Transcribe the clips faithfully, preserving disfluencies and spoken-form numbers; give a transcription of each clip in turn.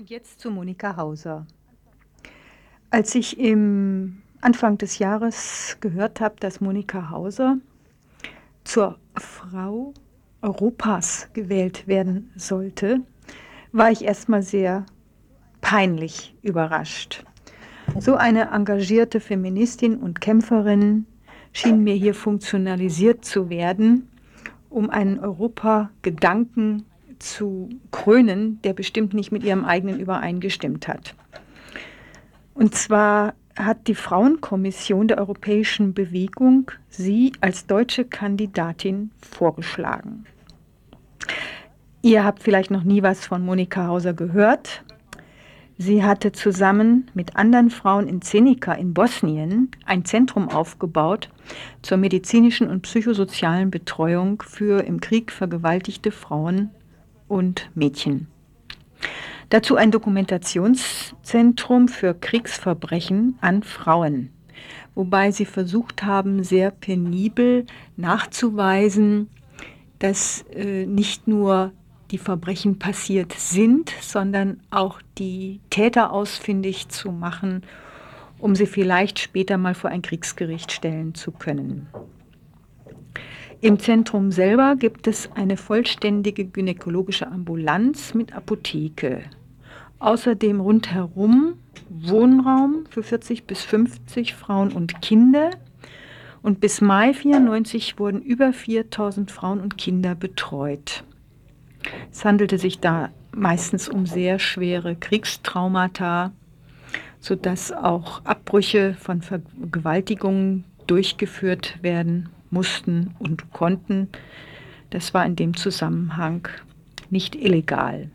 Und jetzt zu Monika Hauser. Als ich im Anfang des Jahres gehört habe, dass Monika Hauser zur Frau Europas gewählt werden sollte, war ich erstmal sehr peinlich überrascht. So eine engagierte Feministin und Kämpferin schien mir hier funktionalisiert zu werden, um einen Europa-Gedanken zu krönen, der bestimmt nicht mit ihrem eigenen übereingestimmt hat. Und zwar hat die Frauenkommission der Europäischen Bewegung sie als deutsche Kandidatin vorgeschlagen. Ihr habt vielleicht noch nie was von Monika Hauser gehört. Sie hatte zusammen mit anderen Frauen in Zenica in Bosnien ein Zentrum aufgebaut zur medizinischen und psychosozialen Betreuung für im Krieg vergewaltigte Frauen und Mädchen. Dazu ein Dokumentationszentrum für Kriegsverbrechen an Frauen, wobei sie versucht haben, sehr penibel nachzuweisen, dass äh, nicht nur die Verbrechen passiert sind, sondern auch die Täter ausfindig zu machen, um sie vielleicht später mal vor ein Kriegsgericht stellen zu können. Im Zentrum selber gibt es eine vollständige gynäkologische Ambulanz mit Apotheke. Außerdem rundherum Wohnraum für vierzig bis fünfzig Frauen und Kinder. Und bis Mai vierundneunzig wurden über viertausend Frauen und Kinder betreut. Es handelte sich da meistens um sehr schwere Kriegstraumata, sodass auch Abbrüche von Vergewaltigungen durchgeführt werden mussten und konnten. Das war in dem Zusammenhang nicht illegal.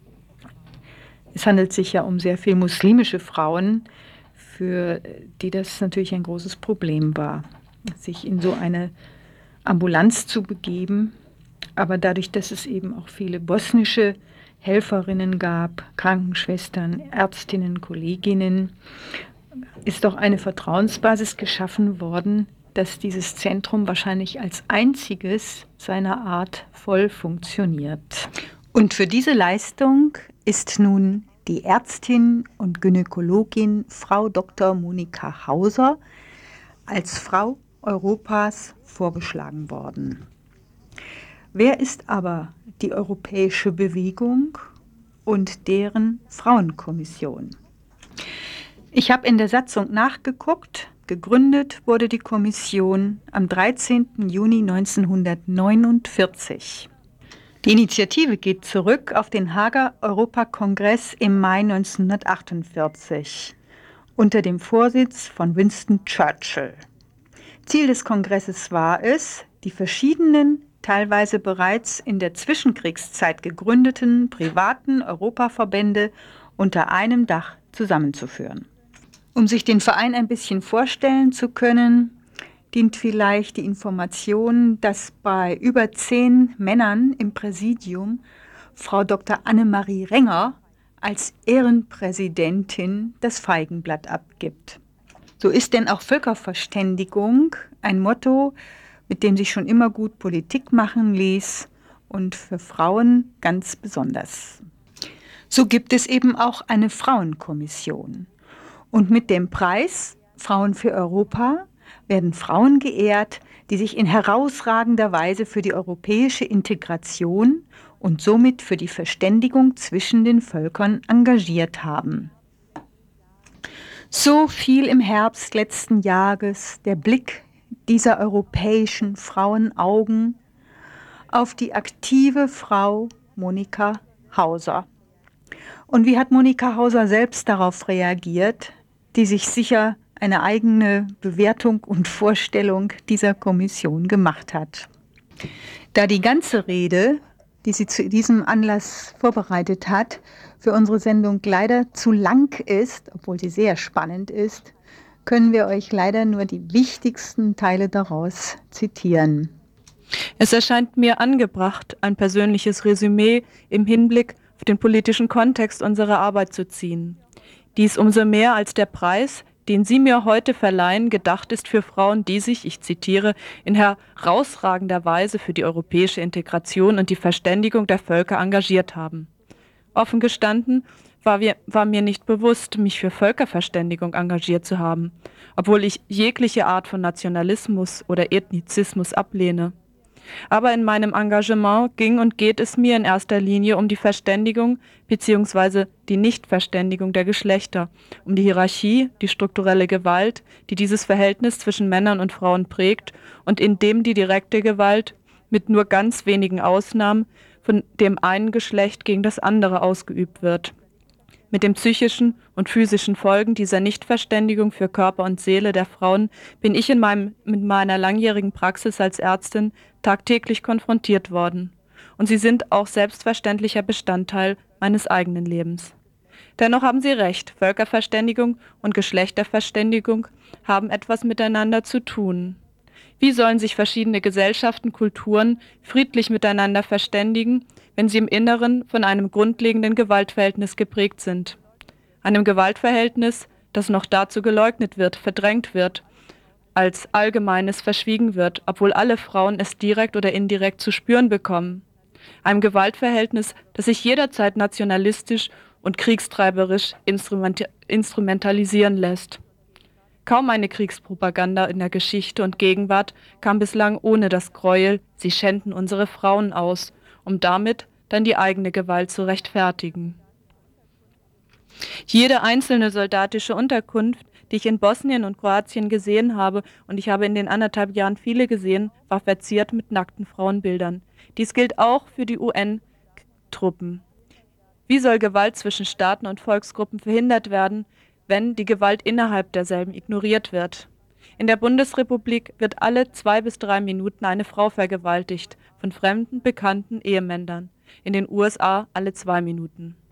Es handelt sich ja um sehr viele muslimische Frauen, für die das natürlich ein großes Problem war, sich in so eine Ambulanz zu begeben. Aber dadurch, dass es eben auch viele bosnische Helferinnen gab, Krankenschwestern, Ärztinnen, Kolleginnen, ist doch eine Vertrauensbasis geschaffen worden, dass dieses Zentrum wahrscheinlich als einziges seiner Art voll funktioniert. Und für diese Leistung ist nun die Ärztin und Gynäkologin Frau Doktor Monika Hauser als Frau Europas vorgeschlagen worden. Wer ist aber die Europäische Bewegung und deren Frauenkommission? Ich habe in der Satzung nachgeguckt. Gegründet wurde die Kommission am dreizehnten Juni neunzehnhundertneunundvierzig. Die Initiative geht zurück auf den Haager Europakongress im Mai neunzehnhundertachtundvierzig unter dem Vorsitz von Winston Churchill. Ziel des Kongresses war es, die verschiedenen, teilweise bereits in der Zwischenkriegszeit gegründeten privaten Europaverbände unter einem Dach zusammenzuführen. Um sich den Verein ein bisschen vorstellen zu können, dient vielleicht die Information, dass bei über zehn Männern im Präsidium Frau Doktor Annemarie Renger als Ehrenpräsidentin das Feigenblatt abgibt. So ist denn auch Völkerverständigung ein Motto, mit dem sich schon immer gut Politik machen ließ und für Frauen ganz besonders. So gibt es eben auch eine Frauenkommission. Und mit dem Preis Frauen für Europa werden Frauen geehrt, die sich in herausragender Weise für die europäische Integration und somit für die Verständigung zwischen den Völkern engagiert haben. So fiel im Herbst letzten Jahres der Blick dieser europäischen Frauenaugen auf die aktive Frau Monika Hauser. Und wie hat Monika Hauser selbst darauf reagiert, die sich sicher eine eigene Bewertung und Vorstellung dieser Kommission gemacht hat? Da die ganze Rede, die sie zu diesem Anlass vorbereitet hat, für unsere Sendung leider zu lang ist, obwohl sie sehr spannend ist, können wir euch leider nur die wichtigsten Teile daraus zitieren. Es erscheint mir angebracht, ein persönliches Resümee im Hinblick auf den politischen Kontext unserer Arbeit zu ziehen. Dies umso mehr, als der Preis, den Sie mir heute verleihen, gedacht ist für Frauen, die sich, ich zitiere, in herausragender Weise für die europäische Integration und die Verständigung der Völker engagiert haben. Offen gestanden, war, wir, war mir nicht bewusst, mich für Völkerverständigung engagiert zu haben, obwohl ich jegliche Art von Nationalismus oder Ethnizismus ablehne. Aber in meinem Engagement ging und geht es mir in erster Linie um die Verständigung bzw. die Nichtverständigung der Geschlechter, um die Hierarchie, die strukturelle Gewalt, die dieses Verhältnis zwischen Männern und Frauen prägt und in dem die direkte Gewalt, mit nur ganz wenigen Ausnahmen, von dem einen Geschlecht gegen das andere ausgeübt wird. Mit den psychischen und physischen Folgen dieser Nichtverständigung für Körper und Seele der Frauen bin ich in meinem, mit meiner langjährigen Praxis als Ärztin tagtäglich konfrontiert worden. Und sie sind auch selbstverständlicher Bestandteil meines eigenen Lebens. Dennoch haben Sie recht, Völkerverständigung und Geschlechterverständigung haben etwas miteinander zu tun. Wie sollen sich verschiedene Gesellschaften, Kulturen friedlich miteinander verständigen, wenn sie im Inneren von einem grundlegenden Gewaltverhältnis geprägt sind? Einem Gewaltverhältnis, das noch dazu geleugnet wird, verdrängt wird, als Allgemeines verschwiegen wird, obwohl alle Frauen es direkt oder indirekt zu spüren bekommen. Einem Gewaltverhältnis, das sich jederzeit nationalistisch und kriegstreiberisch instrument- instrumentalisieren lässt. Kaum eine Kriegspropaganda in der Geschichte und Gegenwart kam bislang ohne das Gräuel, sie schänden unsere Frauen aus, um damit dann die eigene Gewalt zu rechtfertigen. Jede einzelne soldatische Unterkunft, die ich in Bosnien und Kroatien gesehen habe, und ich habe in den anderthalb Jahren viele gesehen, war verziert mit nackten Frauenbildern. Dies gilt auch für die U N-Truppen. Wie soll Gewalt zwischen Staaten und Volksgruppen verhindert werden, wenn die Gewalt innerhalb derselben ignoriert wird? In der Bundesrepublik wird alle zwei bis drei Minuten eine Frau vergewaltigt, von fremden, bekannten Ehemännern. In den U S A alle zwei Minuten.